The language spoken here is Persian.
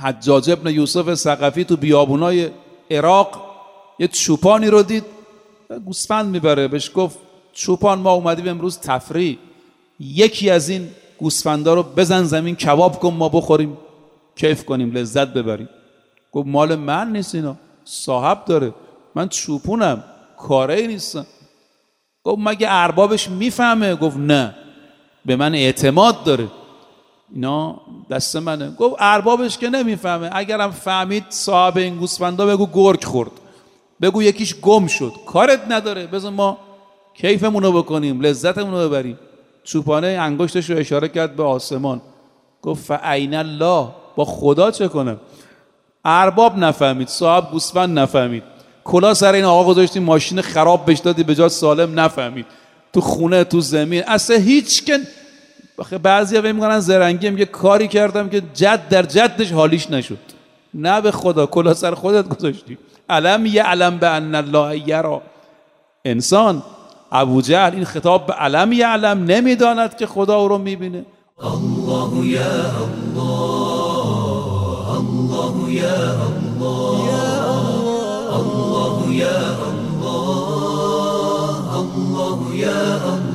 حجاج ابن یوسف ثقفی تو بیابونای عراق یه چوپانی رو دید گوسفند میبره، بهش گفت چوپان ما اومدیم امروز تفریح، یکی از این گوسفندا رو بزن زمین کباب کن ما بخوریم کیف کنیم لذت ببریم. گفت مال من نیست اینا، صاحب داره، من چوپونم کاری نیستم. گفت مگه اربابش میفهمه؟ گفت نه، به من اعتماد داره، اینا دست منه. گفت اربابش که نمیفهمه، اگرم فهمید صاحب این گوسفندا بگو گرگ خورد، بگو یکیش گم شد، کارت نداره، بذار ما کیفمونو بکنیم لذتمونو ببریم. چوپانه انگشتش رو اشاره کرد به آسمان، گفت فاین الله، با خدا چه کنم؟ ارباب نفهمید، صاحب گوسفند نفهمید، کلا سر این آقا گذاشتیم ماشین خراب بهش دادی به جای سالم، نفهمید، تو خونه تو زمین اصلا هیچ کن. بعضیا فکر می‌کنن زرنگی، میگه کاری کردم که جد در جدش حالیش نشد. نه به خدا، کلا سر خودت گذاشتی. علم یعلم بان الله یری. انسان ابوجهل این خطاب به علم یعلم، نمیداند که خدا او رو میبینه. الله یا الله، الله یا الله، الله یا الله، الله یا الله.